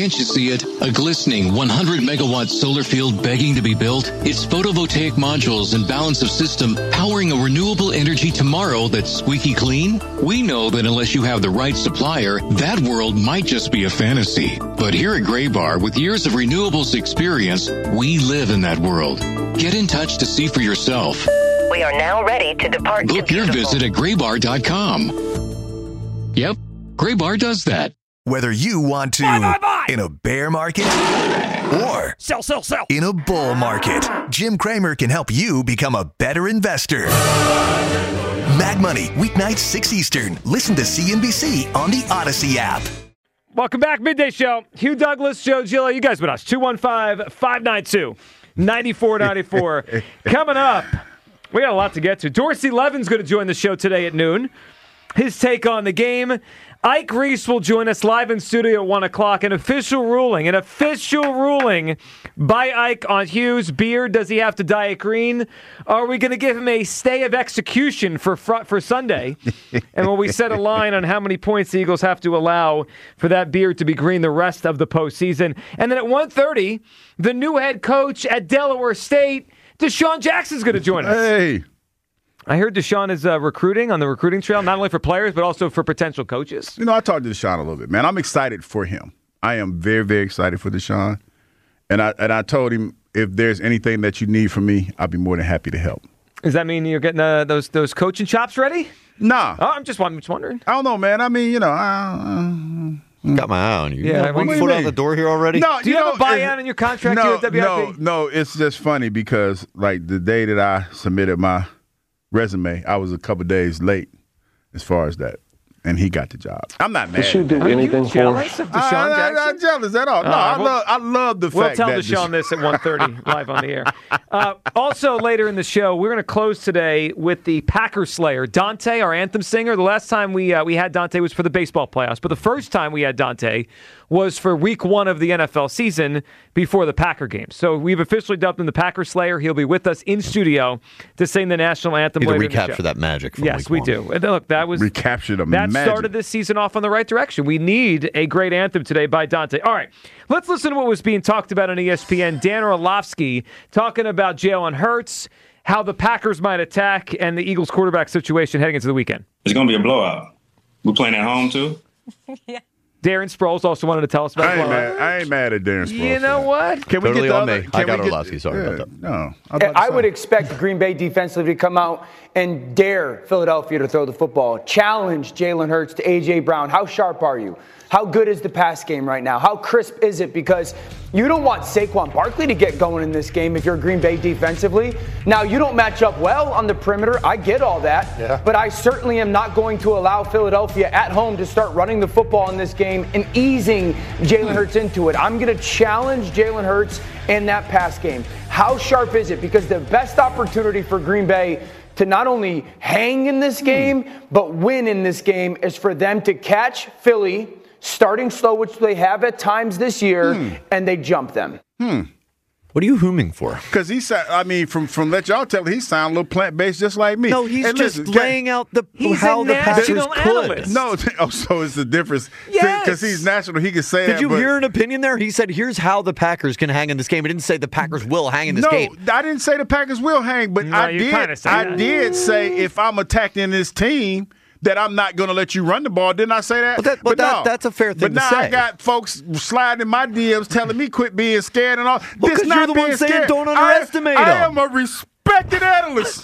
Can't you see it? A glistening 100-megawatt solar field begging to be built? It's photovoltaic modules and balance of system powering a renewable energy tomorrow that's squeaky clean? We know that unless you have the right supplier, that world might just be a fantasy. But here at Graybar, with years of renewables experience, we live in that world. Get in touch to see for yourself. We are now ready to depart. Book your visit at graybar.com. Yep, Graybar does that. Whether you want to buy. in a bear market or Sell. in a bull market, Jim Cramer can help you become a better investor. Mad Money, weeknights 6 Eastern. Listen to CNBC on the Odyssey app. Welcome back, Midday Show. Hugh Douglas, Joe Gillo, you guys with us. 215-592-9494. Coming up, we got a lot to get to. Dorsey Levin's going to join the show today at noon. His take on the game. Ike Reese will join us live in studio at 1 o'clock. An official ruling by Ike on Hugh's beard. Does he have to dye it green? Are we going to give him a stay of execution for Sunday? And will we set a line on how many points the Eagles have to allow for that beard to be green the rest of the postseason? And then at 1:30, the new head coach at Delaware State, Deshaun Jackson's going to join us. Hey. I heard Deshaun is recruiting on the recruiting trail, not only for players, but also for potential coaches. You know, I talked to Deshaun a little bit, man. I'm excited for him. I am very, very excited for Deshaun. And I told him, if there's anything that you need from me, I'll be more than happy to help. Does that mean you're getting those coaching chops ready? Nah. Oh, I'm just wondering. I don't know, man. I mean, you know, got my eye on you. Yeah, one foot out the door here already? No, do you have a buy-in in your contract here at WIP? No, it's just funny because, like, the day that I submitted my resume, I was a couple days late as far as that, and he got the job. I'm not mad. Did you do anything for him? Of Deshaun Jackson? I'm not jealous at all. No, I love the fact that... We'll tell Deshaun this at 1:30 live on the air. Also, later in the show, we're going to close today with the Packer Slayer, Dante, our anthem singer. The last time we had Dante was for the baseball playoffs, but the first time we had Dante was for week 1 of the NFL season before the Packer game. So we've officially dubbed him the Packer Slayer. He'll be with us in studio to sing the national anthem later in the show. Recapture that magic from yes, we do. And look, that was... Recapture the magic. That started this season off on the right direction. We need a great anthem today by Dante. All right, let's listen to what was being talked about on ESPN. Dan Orlovsky talking about Jalen Hurts, how the Packers might attack, and the Eagles quarterback situation heading into the weekend. It's going to be a blowout. We're playing at home, too? Yeah. Darren Sproles also wanted to tell us about the blowout. I ain't mad at Darren Sproles. You know what? Can we Totally get the on other? me. I got Orlovsky. Sorry about that. No. I would expect Green Bay defensively to come out and dare Philadelphia to throw the football. Challenge Jalen Hurts to A.J. Brown. How sharp are you? How good is the pass game right now? How crisp is it? Because you don't want Saquon Barkley to get going in this game if you're Green Bay defensively. Now, you don't match up well on the perimeter. I get all that. Yeah. But I certainly am not going to allow Philadelphia at home to start running the football in this game and easing Jalen Hurts into it. I'm going to challenge Jalen Hurts in that pass game. How sharp is it? Because the best opportunity for Green Bay to not only hang in this game, but win in this game is for them to catch Philly starting slow, which they have at times this year, and they jump them. What are you hooming for? Because from let y'all tell, he sound a little plant-based just like me. No, he's just laying out he's how the Packers analyst. could. No, so it's the difference. Yes. Because he's national, he can say that. Did you hear an opinion there? He said, here's how the Packers can hang in this game. He didn't say the Packers will hang in this game. No, I didn't say the Packers will hang, but I did say if I'm attacking this team, that I'm not going to let you run the ball. Didn't I say that? That's a fair thing to say. But now I got folks sliding in my DMs telling me quit being scared and all. Because you're the one saying don't underestimate him. I am a respected analyst.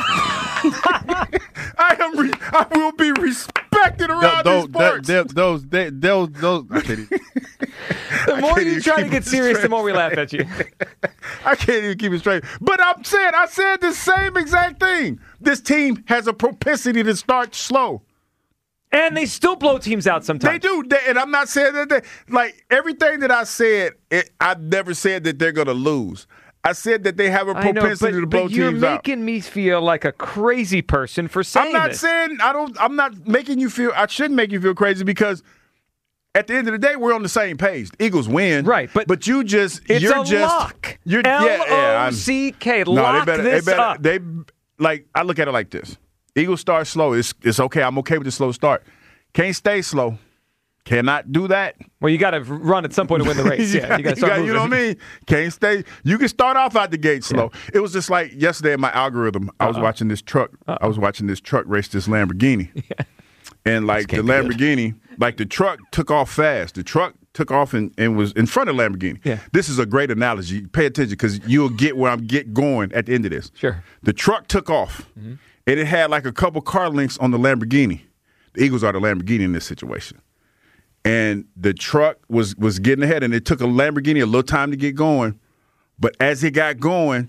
I will be respected around these parts. Those. I can't even. The more you try to get serious, the more we laugh at you. I can't even keep it straight. But I said the same exact thing. This team has a propensity to start slow. And they still blow teams out sometimes. They do. And I'm not saying that like everything that I said, I've never said that they're going to lose. I said that they have a propensity to blow teams out. But you're making me feel like a crazy person for saying this. I'm not making you feel, I shouldn't make you feel crazy because at the end of the day, we're on the same page. The Eagles win. Right. But you're just. Lock. L-O-C-K. Lock this up. I look at it like this. Eagles start slow. It's okay. I'm okay with the slow start. Can't stay slow. cannot do that. Well, you got to run at some point to win the race. Yeah, you got to start moving. You know what I mean? Can't stay. You can start off out the gate slow. Yeah. It was just like yesterday in my algorithm. I was watching this truck. I was watching this truck race this Lamborghini, and like the Lamborghini, like the truck took off fast. The truck took off and was in front of Lamborghini. Yeah. This is a great analogy. Pay attention because you'll get where I'm going at the end of this. Sure. The truck took off, and it had like a couple car links on the Lamborghini. The Eagles are the Lamborghini in this situation. And the truck was getting ahead, and it took a Lamborghini a little time to get going. But as it got going,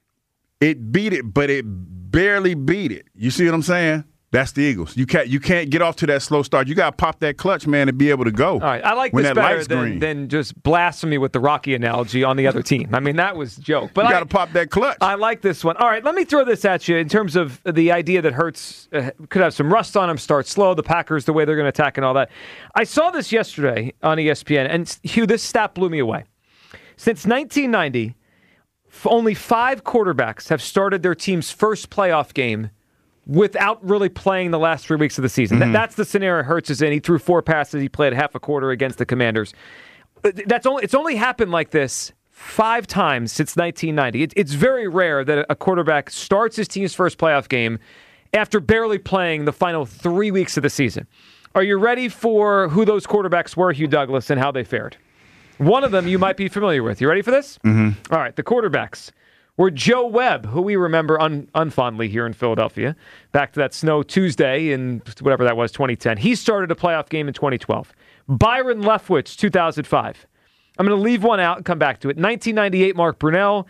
it beat it, but it barely beat it. You see what I'm saying? That's the Eagles. You can't get off to that slow start. You got to pop that clutch, man, and be able to go. All right, I like this better than just blasphemy with the Rocky analogy on the other team. I mean, that was a joke. But you got to pop that clutch. I like this one. All right, let me throw this at you in terms of the idea that Hurts could have some rust on him, start slow, the Packers, the way they're going to attack and all that. I saw this yesterday on ESPN, and Hugh, this stat blew me away. Since 1990, only 5 quarterbacks have started their team's first playoff game without really playing the last 3 weeks of the season. That's the scenario Hurts is in. He threw 4 passes. He played half a quarter against the Commanders. It's only happened like this 5 times since 1990. It's very rare that a quarterback starts his team's first playoff game after barely playing the final 3 weeks of the season. Are you ready for who those quarterbacks were, Hugh Douglas, and how they fared? One of them you might be familiar with. You ready for this? All right, the quarterbacks were Joe Webb, who we remember unfondly here in Philadelphia, back to that Snow Tuesday in whatever that was, 2010. He started a playoff game in 2012. Byron Leftwich, 2005. I'm going to leave one out and come back to it. 1998, Mark Brunell.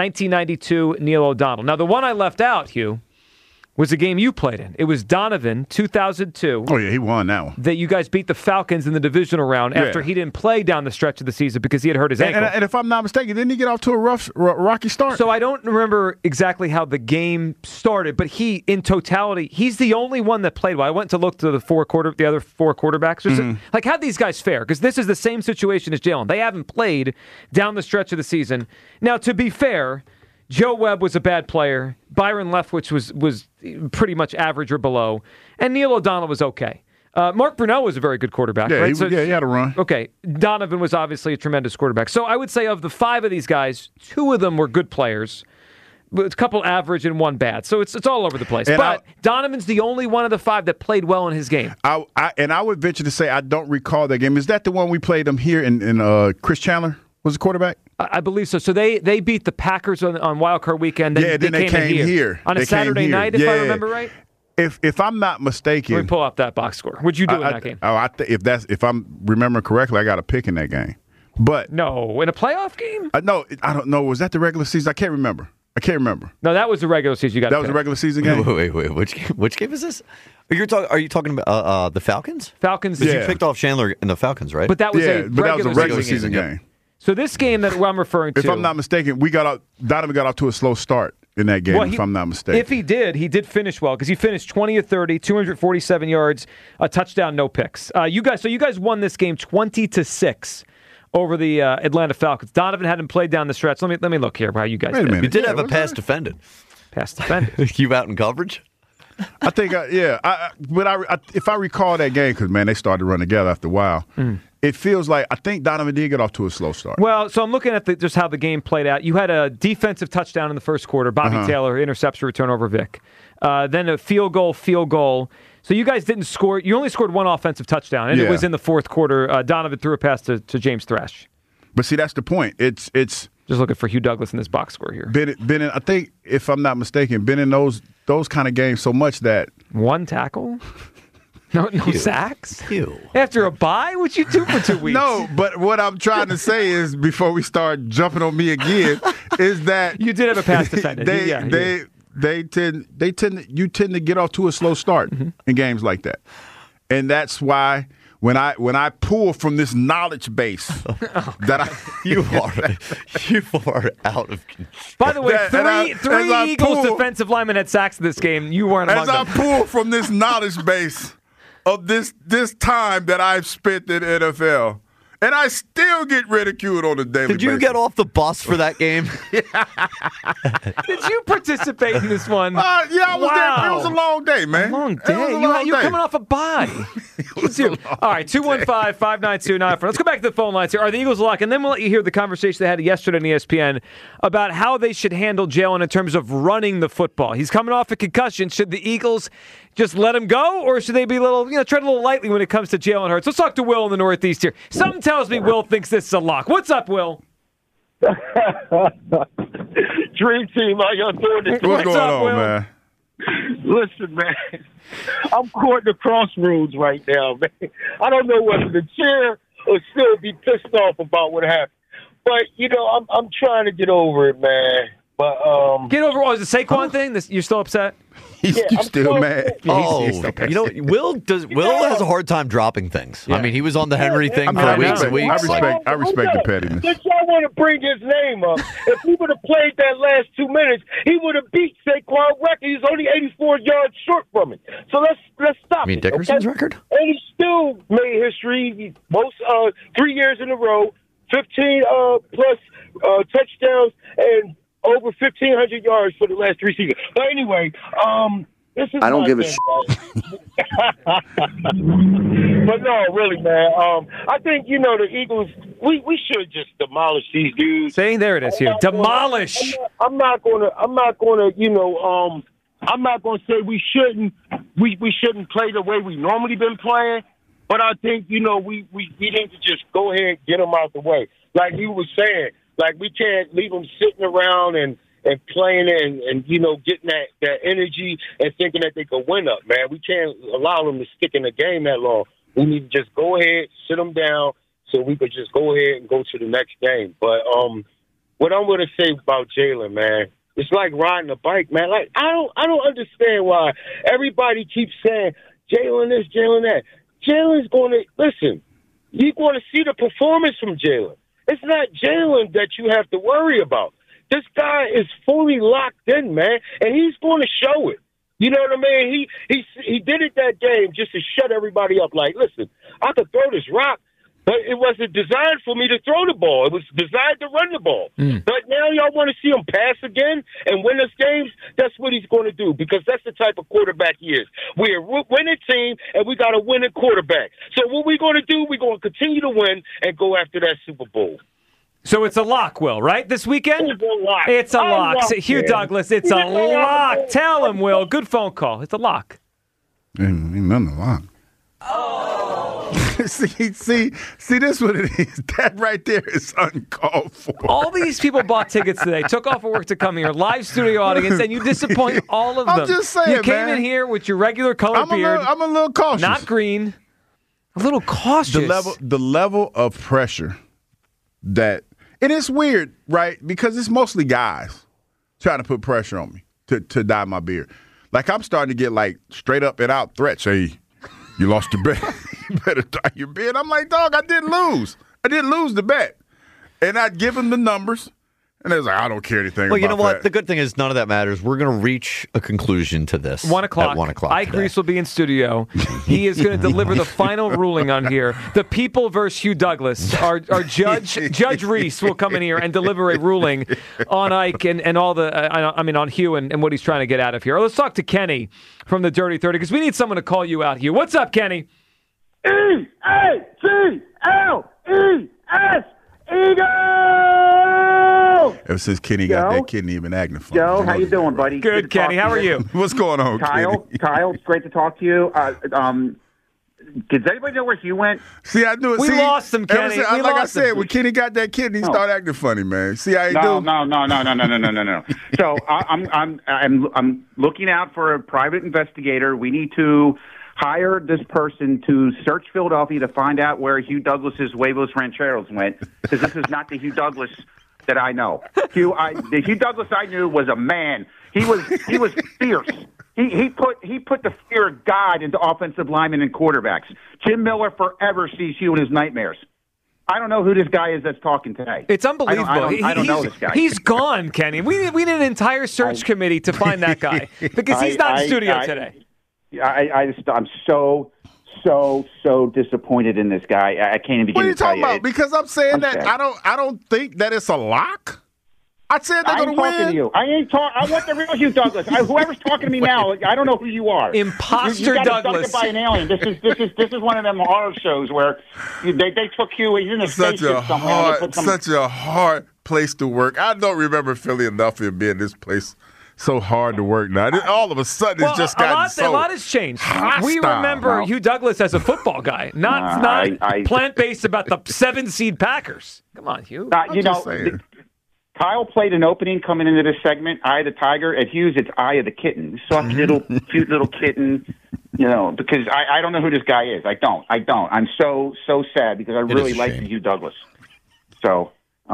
1992, Neil O'Donnell. Now, the one I left out, Hugh, was a game you played in. It was Donovan, 2002. Oh, yeah, he won that one. That you guys beat the Falcons in the divisional round after he didn't play down the stretch of the season because he had hurt his ankle. And if I'm not mistaken, didn't he get off to a rocky start? So I don't remember exactly how the game started, but he, in totality, he's the only one that played well. I went to look to the other 4 quarterbacks. Like, how'd these guys fare? Because this is the same situation as Jalen. They haven't played down the stretch of the season. Now, to be fair, Joe Webb was a bad player. Byron Leftwich was pretty much average or below. And Neil O'Donnell was okay. Mark Brunell was a very good quarterback. Yeah, right? he had a run. Okay. Donovan was obviously a tremendous quarterback. So I would say of the 5 of these guys, 2 of them were good players. A couple average and 1 bad. So it's all over the place. But Donovan's the only one of the 5 that played well in his game. I would venture to say I don't recall that game. Is that the one we played them here in Chris Chandler was the quarterback? I believe so. So they beat the Packers on Wild Card Weekend. Then they came here. On a Saturday night, if I remember right? If I'm not mistaken. Let me pull up that box score. What'd you do in that game? If I'm remembering correctly, I got a pick in that game. But no, in a playoff game? No, I don't know. Was that the regular season? I can't remember. No, that was the regular season. You got that was a regular season game. Wait. Which game is this? Are you talking about the Falcons? Falcons. Because you picked off Chandler in the Falcons, right? But that was a regular season game. So this game that I'm referring to, if I'm not mistaken, Donovan got off to a slow start in that game. If I'm not mistaken, if he did finish well because he finished 20 of 30, 247 yards, a touchdown, no picks. You guys won this game 20-6 over the Atlanta Falcons. Donovan hadn't played down the stretch. Let me look here how you guys did. You did have a pass defended. Pass defended. You out in coverage? I think, but if I recall that game, because, man, they started to run together after a while, it feels like I think Donovan did get off to a slow start. Well, so I'm looking at just how the game played out. You had a defensive touchdown in the first quarter. Bobby Taylor intercepts a return over Vic. Then a field goal. So you guys didn't score. You only scored 1 offensive touchdown, and it was in the fourth quarter. Donovan threw a pass to James Thrash. But see, that's the point. It's just looking for Hugh Douglas in this box score here. Been in, I think, if I'm not mistaken, been in those kind of games so much that 1 tackle. No sacks? Ew. After a bye? What'd you do for 2 weeks? No, but what I'm trying to say is, before we start jumping on me again, is that you did have a pass defended. You tend to get off to a slow start in games like that. And that's why when I pull from this knowledge base that you are out of control. By the way, three Eagles defensive linemen had sacks in this game. You weren't among them. As I pull from this knowledge base of this time that I've spent in NFL, and I still get ridiculed on a daily basis. Did you get off the bus for that game? Did you participate in this one? Yeah, I was there. It was a long day, man. A long day? You're coming off a bye. All right, 215-592-94. Let's go back to the phone lines here. Are the Eagles a lock? And then we'll let you hear the conversation they had yesterday on ESPN about how they should handle Jalen in terms of running the football. He's coming off a concussion. Should the Eagles just let him go, or should they be tread a little lightly when it comes to Jalen Hurts? Let's talk to Will in the Northeast here. Something tells me Will thinks this is a lock. What's up, Will? Dream team, how y'all doing this? What's going up, on, Will? man? Listen, man, I'm caught in the crossroads right now, man. I don't know whether to cheer or still be pissed off about what happened. But, I'm trying to get over it, man. But Get over it. Was the Saquon thing? You're still upset? He's still mad. He's Will has a hard time dropping things. Yeah. I mean, he was on the Henry thing for weeks and weeks. I respect the pettiness. Since y'all want to bring his name up, if he would have played that last 2 minutes, he would have beat Saquon record. He's only 84 yards short from it. So let's stop. I mean, Dickerson's record? And he still made history. Most 3 years in a row, 15 plus touchdowns and over 1,500 yards for the last 3 seasons. But anyway, this is. I don't give a shit. But no, really, man. I think the Eagles. We should just demolish these dudes. Saying there it is here. Demolish. I'm not gonna. I'm not gonna say we shouldn't. We shouldn't play the way we normally been playing. But I think we need to just go ahead and get them out the way. Like you were saying. Like, we can't leave them sitting around and playing and getting that energy and thinking that they could win up, man. We can't allow them to stick in the game that long. We need to just go ahead, sit them down, so we could just go ahead and go to the next game. But what I'm going to say about Jalen, man, it's like riding a bike, man. Like, I don't understand why everybody keeps saying, Jalen this, Jalen that. Jalen's going to – listen, you're going to see the performance from Jalen. It's not Jalen that you have to worry about. This guy is fully locked in, man, and he's going to show it. You know what I mean? He did it that game just to shut everybody up. Like, listen, I could throw this rock, but it wasn't designed for me to throw the ball. It was designed to run the ball. But now y'all want to see him pass again and win us games? That's what he's going to do because that's the type of quarterback he is. We're a winning team, and we got a winning quarterback. So what we're going to do, we're going to continue to win and go after that Super Bowl. So it's a lock, Will, right, this weekend? It's a lock. It's a lock. Hugh Douglas, it's a lock. Tell him, Will. Good phone call. It's a lock. Ain't nothing a lock. See, this what it is. That right there is uncalled for. All these people bought tickets today, took off of work to come here, live studio audience, and you disappoint all of them. I'm just saying, you came in here with your regular color beard. I'm a little cautious. Not green. A little cautious. The level of pressure that, and it's weird, right? Because it's mostly guys trying to put pressure on me to dye my beard. Like, I'm starting to get, like, straight up and out threats. Hey, you lost your bet. You better dye your beard. I'm like, dog, I didn't lose. I didn't lose the bet. And I'd give him the numbers. And they was like, I don't care anything about that. Well, you know what? The good thing is none of that matters. We're going to reach a conclusion to this. 1 o'clock. At 1 o'clock. Ike Reese will be in studio. He is going to deliver the final ruling on here. The people versus Hugh Douglas. Our Judge Reese will come in here and deliver a ruling on Ike and all the, on Hugh and what he's trying to get out of here. Let's talk to Kenny from the Dirty 30 because we need someone to call you out, Hugh. What's up, Kenny? EATLES, Eagles! Ever since Kenny got that kidney, even acting funny. Joe, how you doing, buddy? Good, Kenny. How are you? What's going on, Kyle? Kenny? Kyle, it's great to talk to you. Does anybody know where Hugh went? See, I knew it. We lost him, Kenny. Like I said, when Kenny got that kidney, he started acting funny, man. See how he do? No. So I'm looking out for a private investigator. We need to hire this person to search Philadelphia to find out where Hugh Douglas's Huevos Rancheros went, because this is not the Hugh Douglas that I know. The Hugh Douglas I knew was a man. He was fierce. He put the fear of God into offensive linemen and quarterbacks. Jim Miller forever sees Hugh in his nightmares. I don't know who this guy is that's talking today. It's unbelievable. I don't know this guy. He's gone, Kenny. We need an entire search committee to find that guy because he's not in studio today. I'm so disappointed in this guy. I can't even begin to tell you. What are you talking about? Because I'm saying that I don't think that it's a lock. I said they're going to win. I'm talking to you. I ain't talking. I want the real Hugh Douglas. Whoever's talking to me now, I don't know who you are. Imposter you Douglas. By an alien. This is one of them horror shows where they took Hugh. He's in a spaceship somewhere. Such a hard place to work. I don't remember Philadelphia being this place. So hard to work now. All of a sudden, it's just gotten a lot has changed. hostile. We remember Hugh Douglas as a football guy, not plant-based about the 7-seed Packers. Come on, Hugh. Kyle played an opening coming into this segment, Eye of the Tiger. At Hughes, it's Eye of the Kitten. Soft little, cute little kitten. Because I don't know who this guy is. I don't. I'm so sad because I really like Hugh Douglas. So.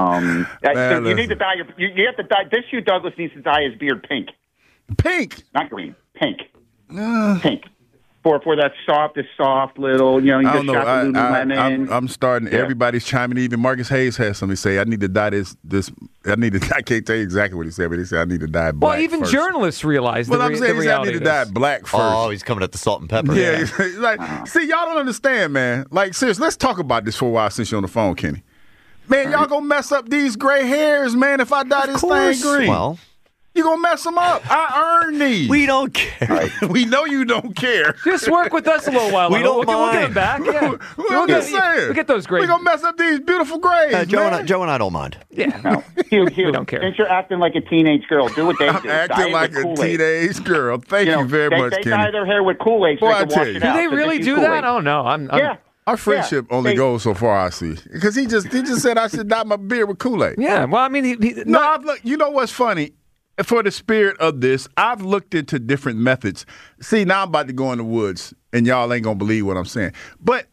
You need to dye you have to dye. This Hugh Douglas needs to dye his beard pink. Pink, not green. Pink. Pink. For that soft little. You I don't know. shot the Lululemon. I'm starting. Yeah. Everybody's chiming in. Even Marcus Hayes has something to say. I need to dye this. I can't tell you exactly what he said, but he said I need to dye black. Well, even first. Journalists realize. Well, I'm saying I need to dye black first. Oh, he's coming at the salt and pepper. Yeah. See, y'all don't understand, man. Like, seriously, let's talk about this for a while since you're on the phone, Kenny. Man, y'all gonna mess up these gray hairs, man, if I dye this thing green. Well, you gonna mess them up. I earned these. We don't care. We know you don't care. Just work with us a little while. We don't mind. We'll get them back. Yeah. I'm just saying. We'll get those grays. We're gonna mess up these beautiful grays, Joe and I don't mind. Yeah. No. Hugh, we don't care. Since you're acting like a teenage girl, do what they do. I'm acting like a teenage girl. Thank you very much, They Kenny. dye their hair with Kool-Aid so they can wash it out. Do they really do that? Oh, no. Yeah. Our friendship only goes so far, I see. Because he just said I should dye my beard with Kool-Aid. Yeah, well, I mean, you know what's funny? For the spirit of this, I've looked into different methods. See, now I'm about to go in the woods, and y'all ain't going to believe what I'm saying. But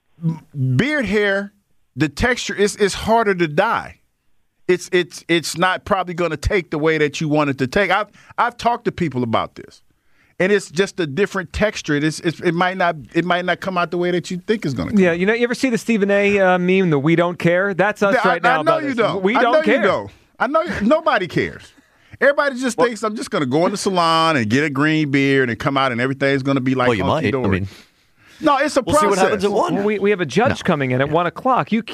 beard hair, the texture, is harder to dye. It's not probably going to take the way that you want it to take. I've talked to people about this. And it's just a different texture. It might not come out the way that you think it's going to come. Yeah, you ever see the Stephen A. meme, the "We don't care"? That's us right now. I know you don't. We don't care. You don't. I know nobody cares. Everybody just thinks I'm just going to go in the salon and get a green beard and come out and everything's going to be like. Well, you might. I mean, no, it's a process. We'll see what happens at 1. We have a judge coming in at 1 o'clock. You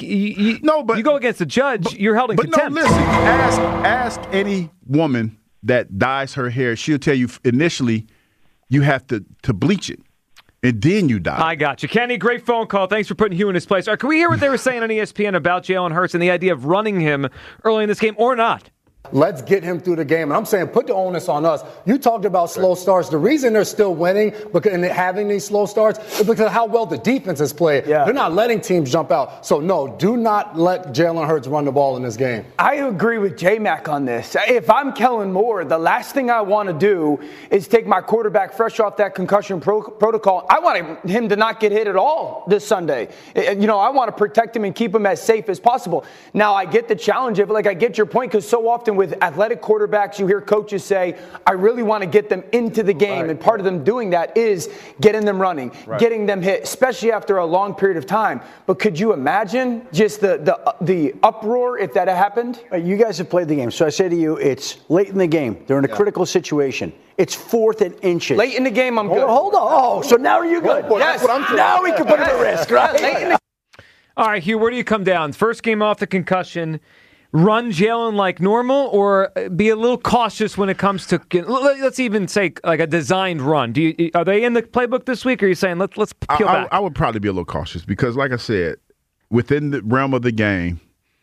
go against the judge, you're held in contempt. No, listen. Ask any woman that dyes her hair. She'll tell you initially. You have to bleach it, and then you dye. I got you. Kenny, great phone call. Thanks for putting Hugh in his place. All right, can we hear what they were saying on ESPN about Jalen Hurts and the idea of running him early in this game or not? Let's get him through the game. And I'm saying put the onus on us. You talked about slow starts. The reason they're still winning and having these slow starts is because of how well the defense has played. Yeah. They're not letting teams jump out. So, no, do not let Jalen Hurts run the ball in this game. I agree with J-Mac on this. If I'm Kellen Moore, the last thing I want to do is take my quarterback fresh off that concussion protocol. I want him to not get hit at all this Sunday. I want to protect him and keep him as safe as possible. Now, I get the challenge of it. I get your point because so often with athletic quarterbacks, you hear coaches say, I really want to get them into the game. Right. And part of them doing that is getting them running, getting them hit, especially after a long period of time. But could you imagine just the uproar if that had happened? You guys have played the game. So I say to you, it's late in the game. They're in a critical situation. It's 4th and inches. Late in the game, I'm good. Hold on. Oh, so now are you good? Yes. Now we can put it at risk, right? All right, Hugh, where do you come down? First game off the concussion. Run Jalen like normal, or be a little cautious when it comes to, let's even say like a designed run. Are they in the playbook this week, or are you saying let's peel back? I would probably be a little cautious because, like I said, within the realm of the game,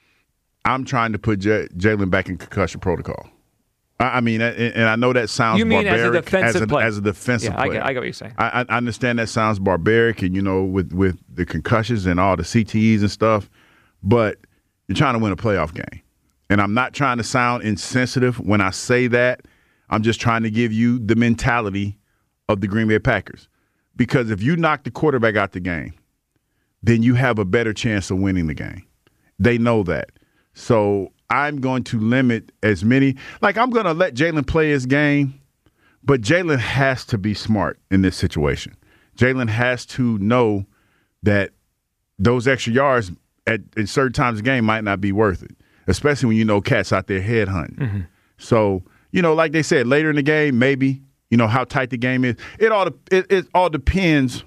I'm trying to put Jalen back in concussion protocol. I mean, and I know that sounds barbaric. As a defensive play? As a defensive play. I get what you're saying. I understand that sounds barbaric, and with the concussions and all the CTEs and stuff, but you're trying to win a playoff game. And I'm not trying to sound insensitive when I say that. I'm just trying to give you the mentality of the Green Bay Packers. Because if you knock the quarterback out the game, then you have a better chance of winning the game. They know that. So I'm going to limit as many. Like, I'm going to let Jalen play his game, but Jalen has to be smart in this situation. Jalen has to know that those extra yards at certain times of the game might not be worth it, especially when you know cats out there head hunting. Mm-hmm. So, like they said, later in the game, maybe, how tight the game is. It all depends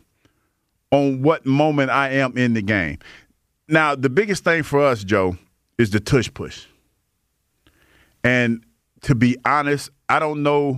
on what moment I am in the game. Now, the biggest thing for us, Joe, is the tush push. And to be honest, I don't know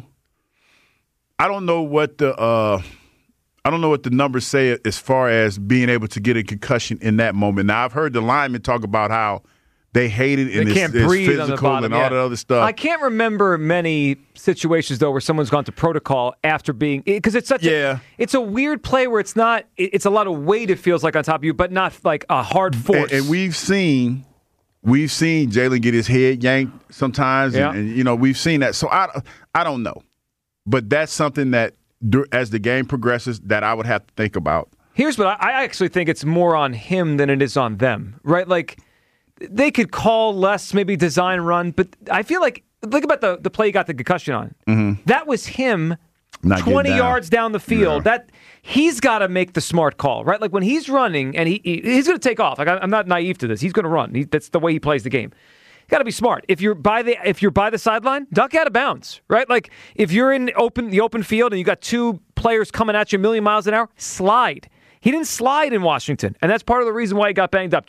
what the numbers say as far as being able to get a concussion in that moment. Now, I've heard the linemen talk about how they hate it and can't it's breathe physical on the bottom, and all that other stuff. I can't remember many situations though where someone's gone to protocol after being, because it's such it's a weird play where it's a lot of weight, it feels like, on top of you, but not like a hard force. And we've seen Jalen get his head yanked sometimes, and we've seen that. So I don't know, but that's something that as the game progresses that I would have to think about. Here's what I actually think it's more on him than it is on them, right? Like, they could call less, maybe design run, but I feel like, think about the play he got the concussion on. Mm-hmm. That was him Not 20 yards down the field. Yeah. That he's got to make the smart call, right? Like when he's running and he's going to take off. Like I'm not naive to this. He's going to run. That's the way he plays the game. Got to be smart. If you're by the sideline, duck out of bounds, right? Like if you're in the open field and you got two players coming at you a million miles an hour, slide. He didn't slide in Washington, and that's part of the reason why he got banged up.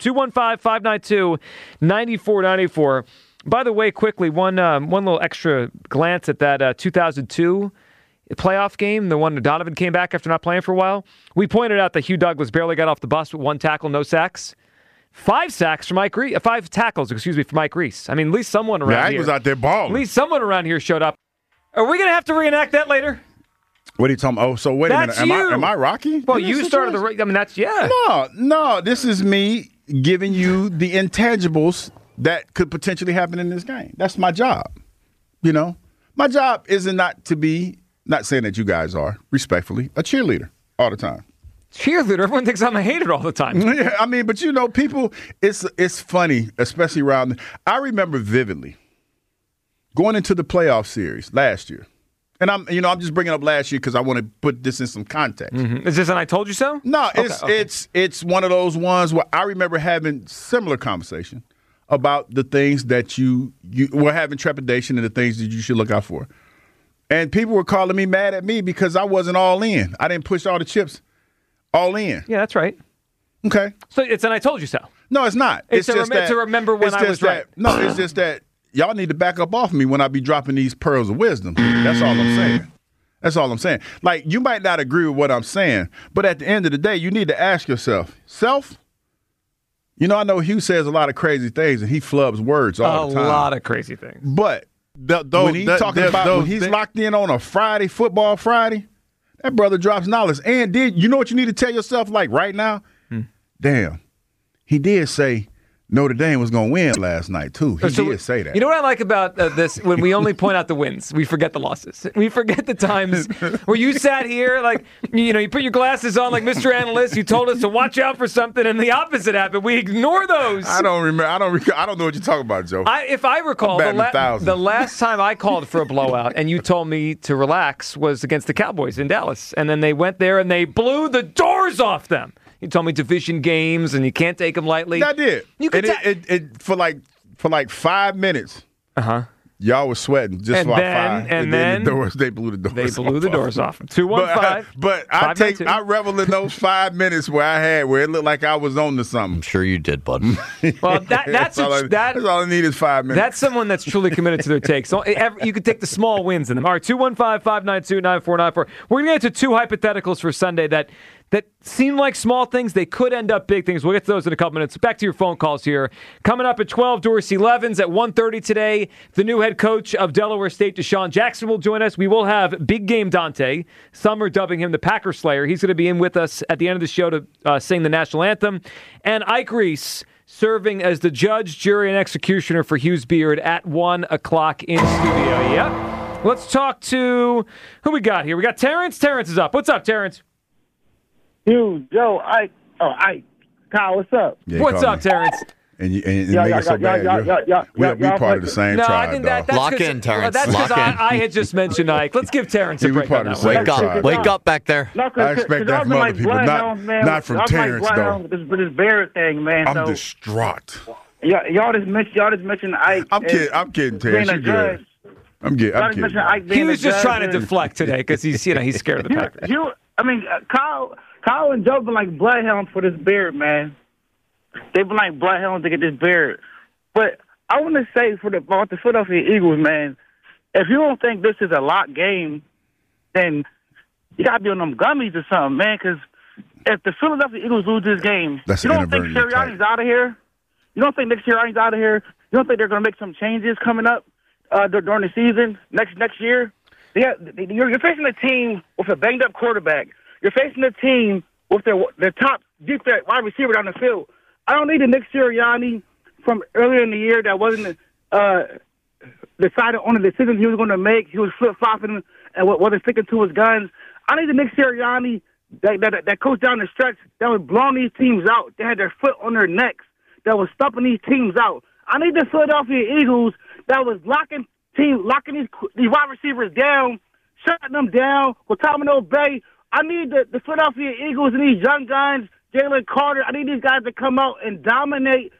215-592-9494. By the way, quickly, one little extra glance at that 2002 playoff game, the one that Donovan came back after not playing for a while. We pointed out that Hugh Douglas barely got off the bus with 1 tackle, no sacks. 5 tackles for Mike Reese. For Mike Reese. I mean, at least someone around here. He was out there balling. At least someone around here showed up. Are we going to have to reenact that later? What are you talking about? Oh, so wait a minute. Am I Rocky? Well, you started I mean, that's, yeah. No. This is me giving you the intangibles that could potentially happen in this game. That's my job. My job isn't not saying that you guys are, respectfully, a cheerleader all the time. Cheerleader? Everyone thinks I'm a hater all the time. Yeah, I mean, but people, it's funny, especially around. I remember vividly going into the playoff series last year. And I'm just bringing up last year because I want to put this in some context. Mm-hmm. Is this an I told you so? No, it's one of those ones where I remember having similar conversation about the things that you were having trepidation and the things that you should look out for. And people were calling me mad at me because I wasn't all in. I didn't push all the chips all in. Yeah, that's right. Okay. So it's an I told you so. No, it's not. It's to remember when I was right. No, it's just that y'all need to back up off me when I be dropping these pearls of wisdom. That's all I'm saying. Like, you might not agree with what I'm saying, but at the end of the day, you need to ask yourself, I know Hugh says a lot of crazy things and he flubs words all the time. A lot of crazy things. But when he's locked in on a football Friday, that brother drops knowledge. And you know what you need to tell yourself, like, right now? Damn, he did say Notre Dame was going to win last night, too. He did say that. You know what I like about this? When we only point out the wins, we forget the losses. We forget the times where you sat here, like, you put your glasses on like Mr. Analyst. You told us to watch out for something, and the opposite happened. We ignore those. I don't remember. I don't know what you're talking about, Joe. If I recall, the last time I called for a blowout and you told me to relax was against the Cowboys in Dallas. And then they went there and they blew the doors off them. You told me division games and you can't take them lightly. I did. You could for like 5 minutes. Y'all was sweating just for 5. And then they blew the doors. They blew the doors off. 215. But I revel in those 5 minutes where it looked like I was on to something. I'm sure you did, bud. Well, that's all I need is 5 minutes. That's someone that's truly committed to their take. So you could take the small wins in them. All right, 215-592-9494. We're going to get to 2 hypotheticals for Sunday that seem like small things. They could end up big things. We'll get to those in a couple minutes. Back to your phone calls here. Coming up at 12, Dorsey Levens. At 1:30 today, the new head coach of Delaware State, Deshaun Jackson, will join us. We will have Big Game Dante. Some are dubbing him the Packer Slayer. He's going to be in with us at the end of the show to sing the national anthem. And Ike Reese serving as the judge, jury, and executioner for Hughes Beard at 1 o'clock in studio. Yep. Let's talk to who we got here. We got Terrence. Terrence is up. What's up, Terrence? Hugh, Joe, Ike, Kyle, what's up? Yeah, what's up, Terrence? And make it so bad. We part of the same tribe, I think that's Lock in, Terrence. That's because I had just mentioned Ike. Let's give Terrence a break on that one. Wake up back there. I expect that from other people, not from Terrence, though. This Bear thing, man. I'm distraught. Y'all just mentioned Ike. I'm kidding, Terrence. You good. I'm kidding. He was just trying to deflect today because he's scared of the Packers. Kyle and Joe been like bloodhounds for this beard, man. They've been like bloodhounds to get this beard. But I want to say about the Philadelphia Eagles, man, if you don't think this is a lock game, then you got to be on them gummies or something, man, because if the Philadelphia Eagles lose this game, That's you don't think Sirianni's out of here? You don't think Nick Sirianni's out of here? You don't think they're going to make some changes coming up during the season next year? You're facing a team with a banged-up quarterback. You're facing a team with their top deep wide receiver down the field. I don't need a Nick Sirianni from earlier in the year that wasn't decided on the decisions he was going to make. He was flip-flopping and wasn't sticking to his guns. I need a Nick Sirianni that coached down the stretch that was blowing these teams out. They had their foot on their necks, that was stumping these teams out. I need the Philadelphia Eagles that was locking these wide receivers down, shutting them down with Domino Bay. I need the Philadelphia Eagles and these young guys, Jalen Carter. I need these guys to come out and dominate.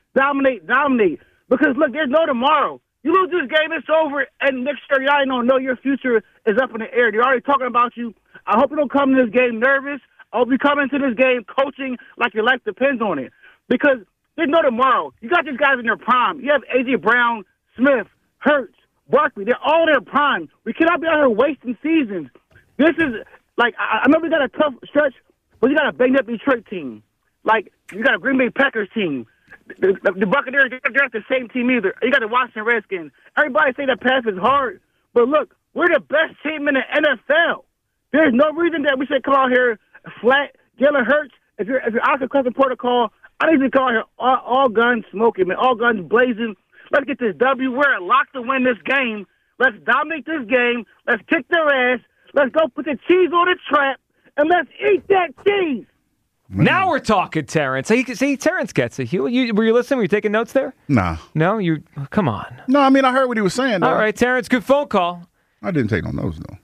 Because, look, there's no tomorrow. You lose this game, it's over, and next year, y'all don't know your future is up in the air. They're already talking about you. I hope you don't come to this game nervous. I hope you come into this game coaching like your life depends on it. Because there's no tomorrow. You got these guys in their prime. You have A.J. Brown, Smith, Hurts, Barkley. They're all in their prime. We cannot be out here wasting seasons. This is, like, I know we got a tough stretch, but you got a banged-up Detroit team. Like, you got a Green Bay Packers team. The Buccaneers, they're not the same team either. You got the Washington Redskins. Everybody say that path is hard, but look, we're the best team in the NFL. There's no reason that we should come out here flat. Jalen Hurts, if you're out of the concussion protocol, I need to come out here all guns smoking, man, all guns blazing. Let's get this W. We're locked to win this game. Let's dominate this game. Let's kick their ass. Let's go put the cheese on the trap, and let's eat that cheese. Now we're talking, Terrence. See, Terrence gets it. Were you listening? Were you taking notes there? Nah. No? Come on. No, I mean, I heard what he was saying, though. All right, Terrence, good phone call. I didn't take no notes, though.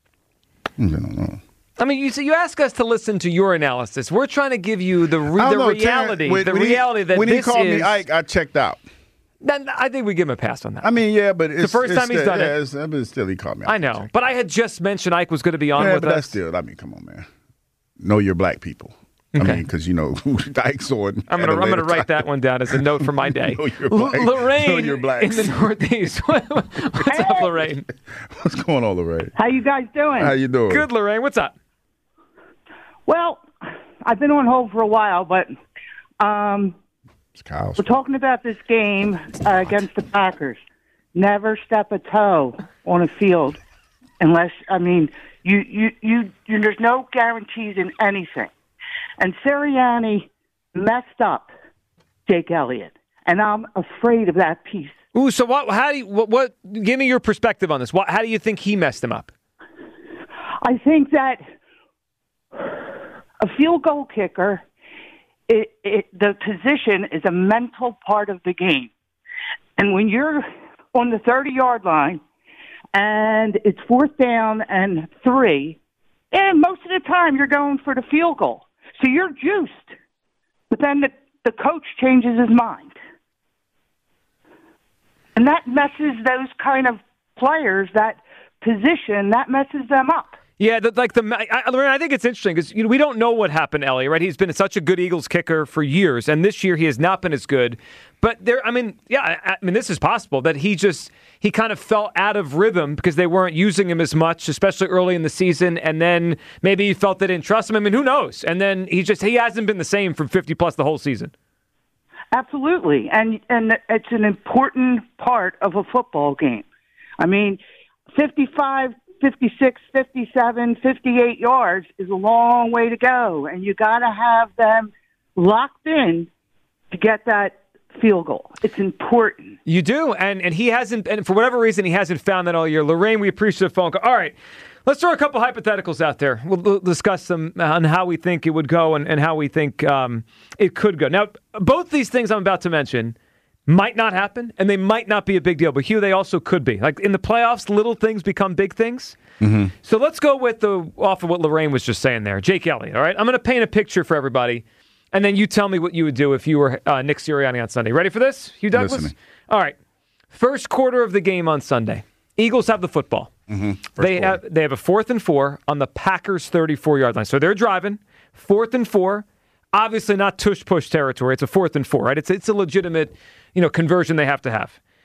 I mean, you ask us to listen to your analysis. We're trying to give you the reality. Terrence, when he called me Ike, I checked out. I think we give him a pass on that. I mean, yeah, but it's the first time he's done it. But still, he called me. I know, but I had just mentioned Ike was going to be on with us. That's still. I mean, come on, man. Know your black people. Okay. I mean, because you know who Ike's on. I'm gonna write that one down as a note for my day. Lorraine in the Northeast. What's up, Lorraine? What's going on, Lorraine? How you guys doing? How you doing? Good, Lorraine. What's up? Well, I've been on hold for a while, but we're talking about this game against the Packers. Never step a toe on a field unless, I mean, you there's no guarantees in anything. And Sirianni messed up Jake Elliott, and I'm afraid of that piece. Ooh, so what? Give me your perspective on this. How do you think he messed him up? I think that a field goal kicker, the position is a mental part of the game. And when you're on the 30-yard line and it's 4th down and 3, and most of the time you're going for the field goal. So you're juiced. But then the coach changes his mind. And that messes those kind of players, that position, that messes them up. Yeah, I think it's interesting because we don't know what happened to Elliott, right? He's been such a good Eagles kicker for years, and this year he has not been as good. But this is possible that he kind of fell out of rhythm because they weren't using him as much, especially early in the season, and then maybe he felt they didn't trust him. I mean, who knows? And then he hasn't been the same from 50+ the whole season. Absolutely, and it's an important part of a football game. I mean, 55. 56, 57, 58 yards is a long way to go, and you got to have them locked in to get that field goal. It's important. You do, and he hasn't, and for whatever reason, he hasn't found that all year. Lorraine, we appreciate the phone call. All right, let's throw a couple hypotheticals out there. We'll discuss them on how we think it would go and how we think it could go. Now, both these things I'm about to mention might not happen, and they might not be a big deal. But, Hugh, they also could be. Like in the playoffs, little things become big things. Mm-hmm. So let's go off of what Lorraine was just saying there. Jake Elliott, all right? I'm going to paint a picture for everybody, and then you tell me what you would do if you were Nick Sirianni on Sunday. Ready for this, Hugh Douglas? Listening. All right. First quarter of the game on Sunday. Eagles have the football. Mm-hmm. They have a 4th and 4 on the Packers' 34-yard line. So they're driving. 4th and 4. Obviously not tush-push territory. It's a 4th and 4, right? It's a legitimate conversion they have to have.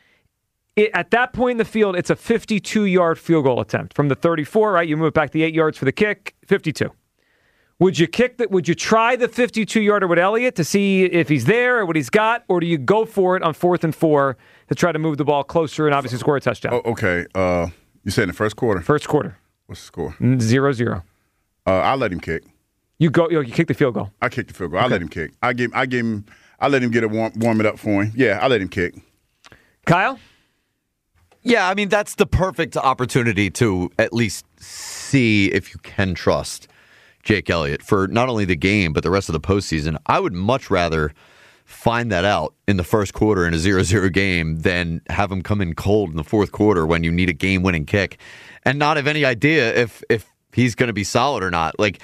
At that point in the field, it's a 52-yard field goal attempt. From the 34, right? You move back the 8 yards for the kick, 52. Would you kick that? Would you try the 52-yarder with Elliott to see if he's there or what he's got, or do you go for it on 4th and 4 to try to move the ball closer and obviously score a touchdown? Oh, okay. You said in the first quarter? First quarter. What's the score? 0-0. I'll let him kick. You kick the field goal. I kick the field goal. I'll let him kick. I let him get it warm it up for him. Yeah, I'll let him kick. Kyle? Yeah, I mean, that's the perfect opportunity to at least see if you can trust Jake Elliott for not only the game, but the rest of the postseason. I would much rather find that out in the first quarter in a 0-0 game than have him come in cold in the fourth quarter when you need a game-winning kick and not have any idea if he's going to be solid or not. Like,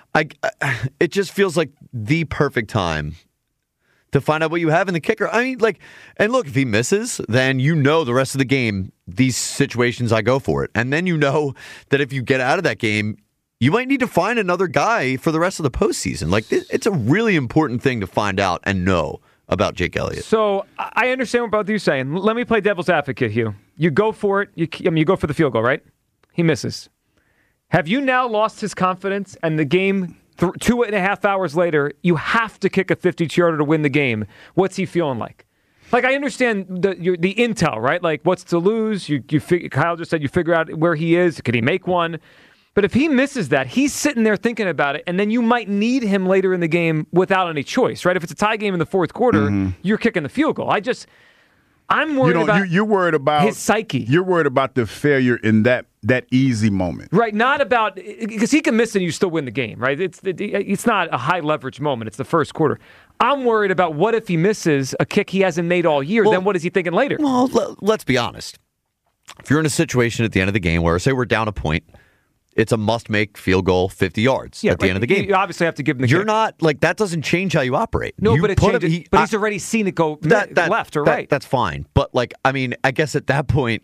it just feels like the perfect time to find out what you have in the kicker. I mean, and look, if he misses, then you know the rest of the game, these situations, I go for it. And then you know that if you get out of that game, you might need to find another guy for the rest of the postseason. Like, it's a really important thing to find out and know about Jake Elliott. So I understand what both of you are saying. Let me play devil's advocate, Hugh. You go for it. You go for the field goal, right? He misses. Have you now lost his confidence and the game 2.5 hours later, you have to kick a 52-yarder to win the game? What's he feeling like? Like, I understand the intel, right? Like, what's to lose? Kyle just said you figure out where he is. Could he make one? But if he misses that, he's sitting there thinking about it, and then you might need him later in the game without any choice, right? If it's a tie game in the fourth quarter, you're kicking the field goal. I'm worried about you're worried about his psyche. You're worried about the failure in that easy moment. Right, not about – because he can miss and you still win the game, right? It's not a high-leverage moment. It's the first quarter. I'm worried about what if he misses a kick he hasn't made all year. Then what is he thinking later? Well, let's be honest. If you're in a situation at the end of the game where, say, we're down a point, it's a must-make field goal, 50 yards at the end of the game. You obviously have to give him the You're kick. not, that doesn't change how you operate. No, but it changes. He's already seen it go left or right. That's fine. But, I guess at that point,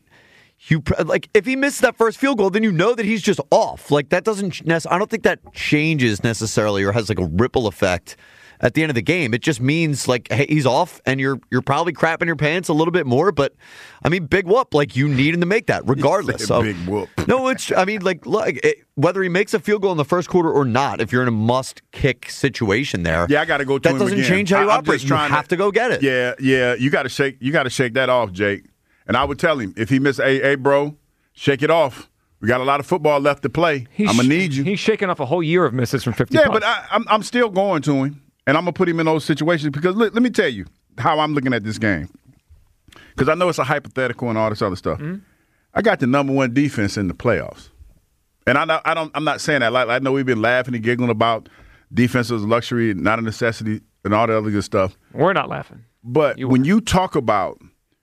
if he misses that first field goal, then you know that he's just off. That doesn't I don't think that changes necessarily or has, a ripple effect at the end of the game. It just means, hey, he's off, and you're probably crapping your pants a little bit more, but, big whoop. You need him to make that, regardless. Big whoop. No, whether he makes a field goal in the first quarter or not, if you're in a must-kick situation there, I got to go to him again. That doesn't change how you operate. You have to go get it. Yeah. You got to shake that off, Jake. And I would tell him, if he missed, hey, bro, shake it off. We got a lot of football left to play. I'm going to need you. He's shaking off a whole year of misses from 50 Yeah, punts. but I'm still going to him. And I'm going to put him in those situations because let me tell you how I'm looking at this game. Because I know it's a hypothetical and all this other stuff. Mm-hmm. I got the number one defense in the playoffs. And I'm not saying that. I know we've been laughing and giggling about defense as a luxury, not a necessity, and all that other good stuff. We're not laughing. But when you talk about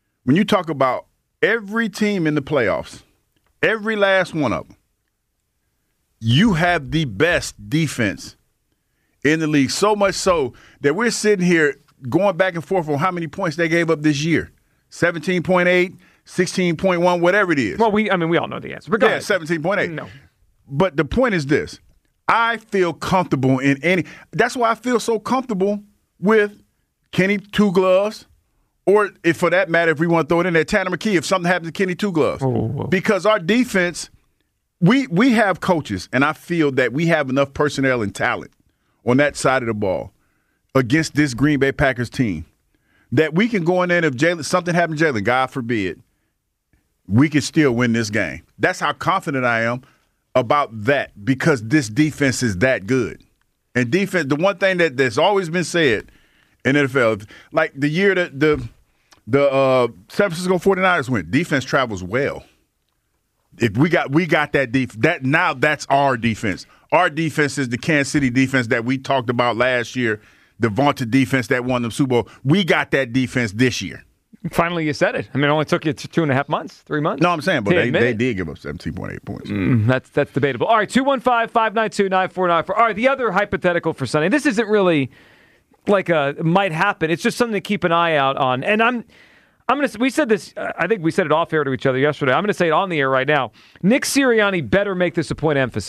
every team in the playoffs, every last one of them, you have the best defense in the league, so much so that we're sitting here going back and forth on how many points they gave up this year. 17.8, 16.1, whatever it is. Well, we all know the answer. But yeah, 17.8. No. But the point is this. I feel comfortable in any – that's why I feel so comfortable with Kenny Two Gloves, or if for that matter, if we want to throw it in there, Tanner McKee, if something happens to Kenny Two Gloves. Because our defense, we have coaches, and I feel that we have enough personnel and talent on that side of the ball against this Green Bay Packers team that we can go in there and if something happened to Jalen, God forbid, we can still win this game. That's how confident I am about that because this defense is that good. And defense, the one thing that's always been said in NFL, like the year that the San Francisco 49ers went, defense travels well. If we got that defense, now that's our defense. Our defense is the Kansas City defense that we talked about last year, the vaunted defense that won the Super Bowl. We got that defense this year. Finally, you said it. It only took you 2.5 months, 3 months. No, I'm saying, but they did give up 17.8 points. That's debatable. All right, 215-592-9494. All right, the other hypothetical for Sunday. This isn't really like might happen. It's just something to keep an eye out on. And I'm going to. We said this. I think we said it off air to each other yesterday. I'm going to say it on the air right now. Nick Sirianni better make this a point of emphasis.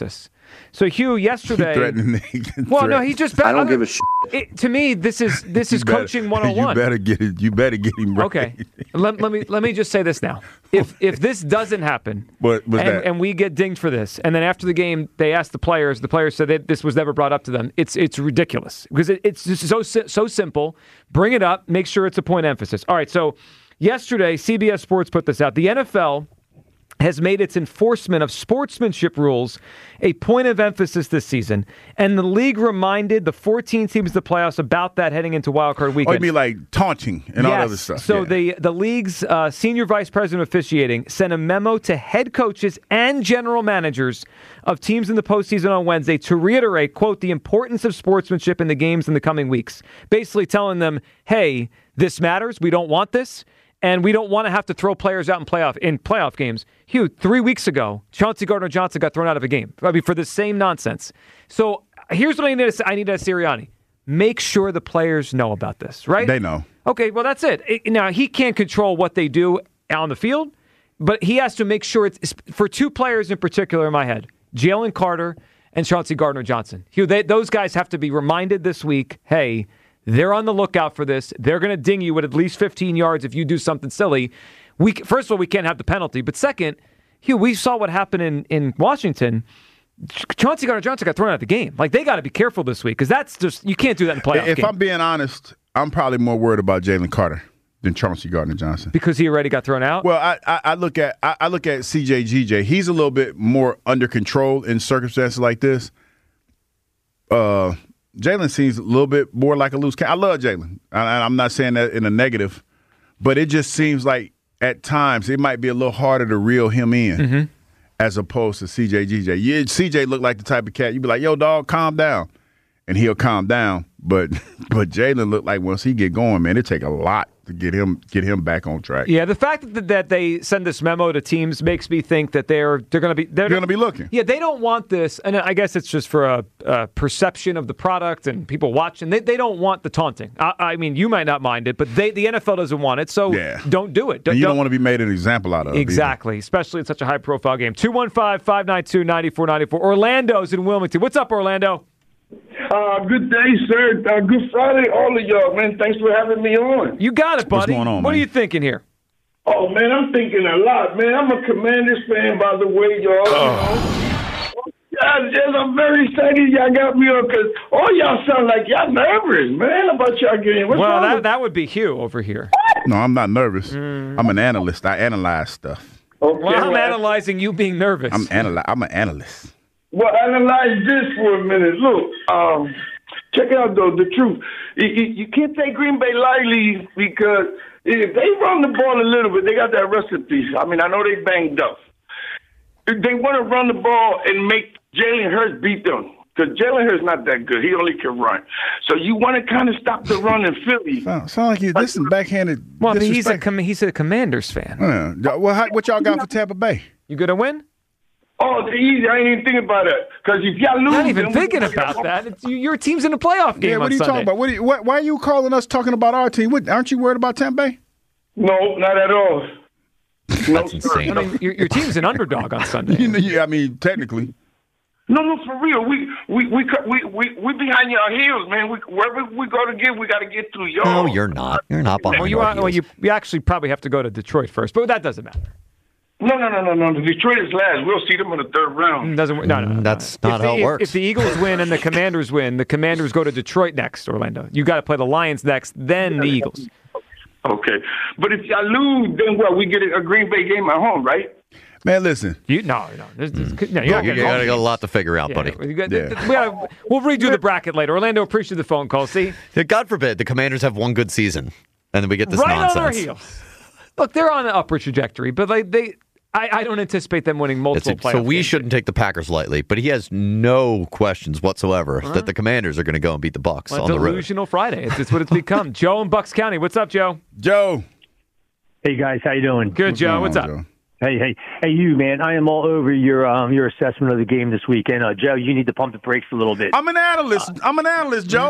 So Hugh, yesterday. Threatening. Well, no, he just. I don't give a shit. To me, this is coaching 101. You better get him right. Okay, let me just say this now. If this doesn't happen, and we get dinged for this, and then after the game they ask the players said that this was never brought up to them. It's ridiculous because it's just so simple. Bring it up, make sure it's a point of emphasis. All right, so yesterday CBS Sports put this out. The NFL has made its enforcement of sportsmanship rules a point of emphasis this season. And the league reminded the 14 teams in the playoffs about that heading into Wild Card Weekend. Oh, you mean like taunting and all other stuff. So the league's senior vice president of officiating sent a memo to head coaches and general managers of teams in the postseason on Wednesday to reiterate, quote, the importance of sportsmanship in the games in the coming weeks. Basically telling them, hey, this matters. We don't want this. And we don't want to have to throw players out in playoff games. Hugh, 3 weeks ago, Chauncey Gardner-Johnson got thrown out of a game. I mean, for the same nonsense. So here's what I need to ask Sirianni. Make sure the players know about this, right? They know. Okay, well, that's it. Now, he can't control what they do on the field, but he has to make sure it's for two players in particular in my head, Jalen Carter and Chauncey Gardner-Johnson. Hugh, those guys have to be reminded this week, hey, they're on the lookout for this. They're going to ding you at least 15 yards if you do something silly. First of all, we can't have the penalty. But second, Hugh, we saw what happened in Washington. Chauncey Gardner-Johnson got thrown out of the game. Like, they got to be careful this week because that's just, you can't do that in playoff game. If I'm being honest, I'm probably more worried about Jalen Carter than Chauncey Gardner-Johnson. Because he already got thrown out? Well, I look at CJGJ. He's a little bit more under control in circumstances like this. Jalen seems a little bit more like a loose cannon. I love Jalen. I'm not saying that in a negative, but it just seems like at times it might be a little harder to reel him in as opposed to CJGJ. CJ looked like the type of cat you'd be like, yo, dog, calm down. And he'll calm down. But Jalen looked like once he get going, man, it take a lot to get him back on track. Yeah, the fact that they send this memo to teams makes me think that they're going to be looking. Yeah, they don't want this, and I guess it's just for a perception of the product and people watching. They don't want the taunting. I mean, you might not mind it, but the NFL doesn't want it, so don't do it. You don't want to be made an example out of. Exactly, either. Especially in such a high-profile game. 215-592-9494. Orlando's in Wilmington. What's up, Orlando? Good day, sir. Good Friday, all of y'all, man. Thanks for having me on. You got it, buddy. What's going on, what are you thinking here? Oh, man, I'm thinking a lot, man. I'm a Commanders fan, by the way, y'all. Yes, I'm very excited y'all got me on because all y'all sound like y'all nervous, man, about y'all game. Well, that would be Hugh over here. No, I'm not nervous. I'm an analyst. I analyze stuff. Okay, well, I'm analyzing you being nervous. I'm an analyst. Well, analyze this for a minute. Look, check out, though, the truth. You can't take Green Bay lightly because if they run the ball a little bit, they got that recipe. I mean, I know they banged up. If they want to run the ball and make Jalen Hurts beat them, because Jalen Hurts not that good. He only can run. So you want to kind of stop the run in Philly. Sound like you listen backhanded. Well, I mean, he's a Commanders fan. Well, what y'all got for Tampa Bay? You going to win? Oh, they're easy. I ain't even thinking about that. Because if y'all lose... Not even thinking about that. Your team's in the playoff game what are you Sunday. talking about? Why are you calling us talking about our team? Aren't you worried about Tampa Bay? No, not at all. That's insane. I mean, your team's an underdog on Sunday. I mean, technically. No, for real. We behind your heels, man. Wherever we go to get, we got to get through y'all. No, you're not. You're not behind our heels. Well, you actually probably have to go to Detroit first, but that doesn't matter. No. Detroit is last. We'll see them in the third round. No. That's not how it works. If the Eagles win and the Commanders win, the Commanders go to Detroit next, Orlando. You got to play the Lions next, then the Eagles. Okay. But if y'all lose, then what? We get a Green Bay game at home, right? Man, listen. No. You got a lot to figure out, buddy. We'll redo the bracket later. Orlando, appreciate the phone call. See? God forbid the Commanders have one good season, and then we get this nonsense. On our heels. Look, they're on an upward trajectory, but I don't anticipate them winning multiple playoff So we games. shouldn't take the Packers lightly, but he has no questions whatsoever that the Commanders are going to go and beat the Bucs on the road. Delusional Friday. It's what it's become. Joe in Bucks County. What's up, Joe? Joe. Hey, guys. How you doing? Good, Joe. What's up? Joe? Hey, you, man. I am all over your assessment of the game this weekend. Joe, you need to pump the brakes a little bit. I'm an analyst, Joe.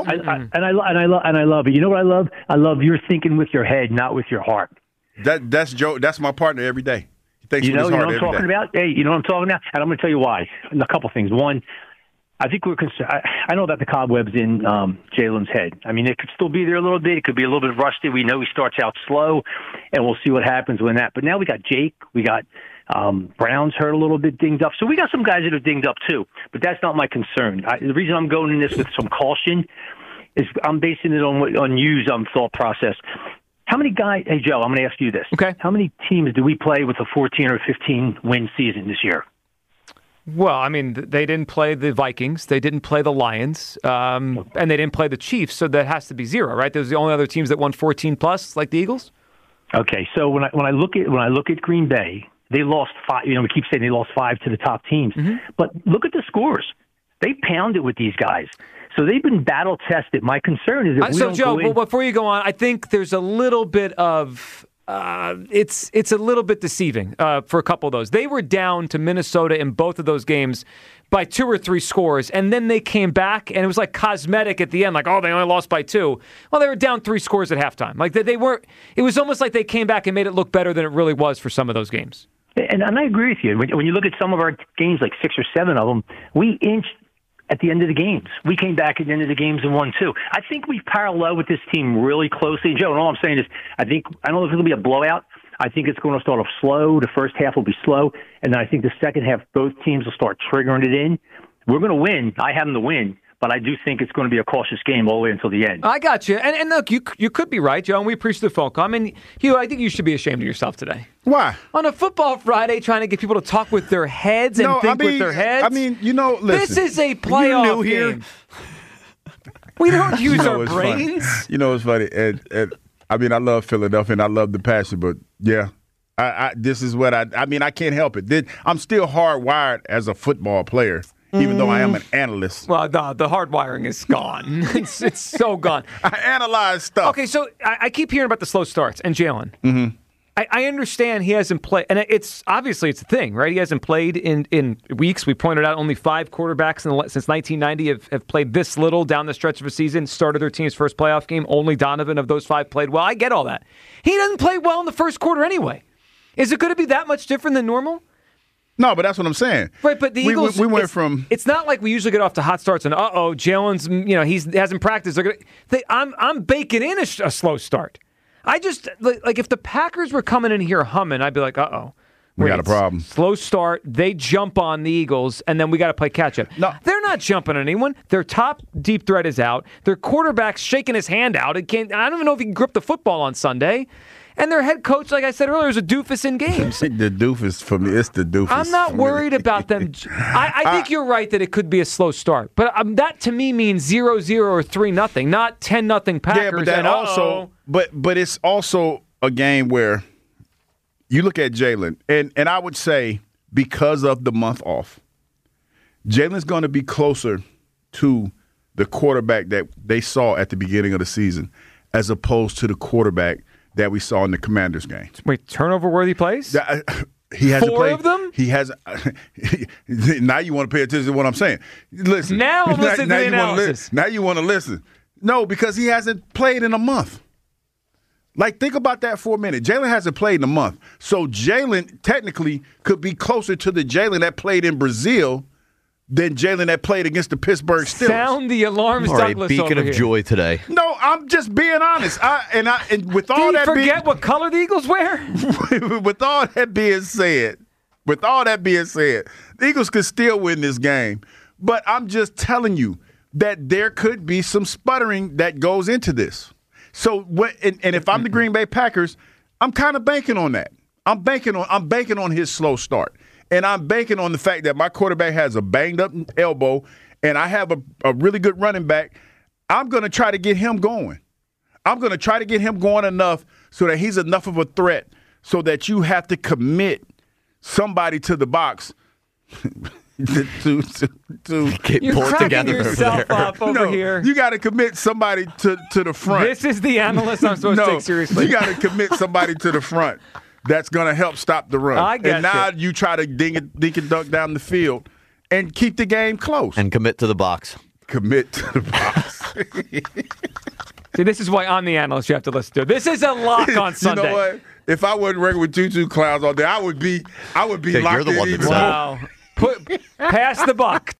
I love it. You know what I love? I love you're thinking with your head, not with your heart. That's Joe. That's my partner every day. You know what I'm talking about? Hey, you know what I'm talking about? And I'm going to tell you why. A couple things. One, I think we're concerned. I know about the cobwebs in Jalen's head. I mean, it could still be there a little bit. It could be a little bit rusty. We know he starts out slow, and we'll see what happens when that. But now we got Jake. We got Brown's hurt a little bit, dinged up. So we got some guys that are dinged up too. But that's not my concern. The reason I'm going in this with some caution is I'm basing it on U's thought process. How many guys? Hey, Joe, I'm going to ask you this. Okay. How many teams do we play with a 14 or 15 win season this year? Well, I mean, they didn't play the Vikings, they didn't play the Lions, and they didn't play the Chiefs, so that has to be 0, right? Those are the only other teams that won 14 plus, like the Eagles. Okay, so when I look at Green Bay, they lost 5. You know, we keep saying they lost 5 to the top teams, but look at the scores. They pounded with these guys. So they've been battle tested. My concern is that we don't Joe, go in. before you go on, I think there's a little bit of it's a little bit deceiving for a couple of those. They were down to Minnesota in both of those games by 2 or 3 scores, and then they came back, and it was like cosmetic at the end, like, oh, they only lost by 2. Well, they were down 3 scores at halftime. Like they weren't. It was almost like they came back and made it look better than it really was for some of those games. And I agree with you. When you look at some of our games, like 6 or 7 of them, we inched at the end of the games. We came back at the end of the games and won too. I think we've paralleled with this team really closely. Joe, and all I'm saying is I don't know if it'll be a blowout. I think it's going to start off slow. The first half will be slow. And then I think the second half, both teams will start triggering it in. We're going to win. I have them to win. But I do think it's going to be a cautious game all the way until the end. I got you. And look, you could be right, Joe, and we appreciate the phone call. I mean, Hugh, I think you should be ashamed of yourself today. Why? On a Football Friday, trying to get people to talk with their heads and with their heads. I mean, listen. This is a playoff game. We don't use our brains. Funny. You know what's funny? And I mean, I love Philadelphia, and I love the passion, but, yeah. This is what I mean, I can't help it. I'm still hardwired as a football player. Even though I am an analyst. Well, the hard wiring is gone. it's so gone. I analyze stuff. Okay, so I keep hearing about the slow starts and Jalen. Mm-hmm. I understand he hasn't played, and it's obviously it's a thing, right? He hasn't played in weeks. We pointed out only 5 quarterbacks since 1990 have played this little down the stretch of a season, started their team's first playoff game. Only Donovan of those 5 played well. I get all that. He doesn't play well in the first quarter anyway. Is it going to be that much different than normal? No, but that's what I'm saying. Right, but the Eagles, we went from. It's not like we usually get off to hot starts and Jalen's, he hasn't practiced. I'm baking in a slow start. I just like if the Packers were coming in here humming, I'd be like, we got a problem. Slow start, they jump on the Eagles, and then we got to play catch up. No, they're not jumping on anyone. Their top deep threat is out. Their quarterback's shaking his hand out. I don't even know if he can grip the football on Sunday. And their head coach, like I said earlier, is a doofus in games. The doofus for me. It's the doofus. I'm not worried about them. I think you're right that it could be a slow start. But that to me means 0-0 or 3-0, not 10-0 Packers. Yeah, but that also, but it's also a game where you look at Jalen, and I would say because of the month off, Jalen's going to be closer to the quarterback that they saw at the beginning of the season as opposed to the quarterback that we saw in the Commanders game. Wait, turnover-worthy plays? He hasn't 4 played. of them? He has. Now you want to pay attention to what I'm saying. Listen. Now I'm listening to the analysis. Now you want to listen. No, because he hasn't played in a month. Like, think about that for a minute. Jalen hasn't played in a month. So Jalen technically could be closer to the Jalen that played in Brazil than Jalen that played against the Pittsburgh Steelers. Sound the alarms, all right, Douglas. Beacon of here. joy today. No, I'm just being honest. And with all that forget what color the Eagles wear? With all that being said, the Eagles could still win this game. But I'm just telling you that there could be some sputtering that goes into this. So and if I'm the Green Bay Packers, I'm kind of banking on that. I'm banking on his slow start. And I'm banking on the fact that my quarterback has a banged-up elbow and I have a really good running back. I'm going to try to get him going. I'm going to try to get him going enough so that he's enough of a threat so that you have to commit somebody to the box to get You're pulled cracking together yourself up over here. You got to commit somebody to the front. This is the analyst I'm supposed to take seriously. You got to commit somebody to the front. That's going to help stop the run. I get and now you try to dink and dunk down the field and keep the game close. And commit to the box. Commit to the box. See, this is why I'm the analyst you have to listen to. This is a lock on Sunday. You know what? If I wasn't working with Tutu Clowns all day, I would be locked you're the in one even that's more. Wow. Pass the buck.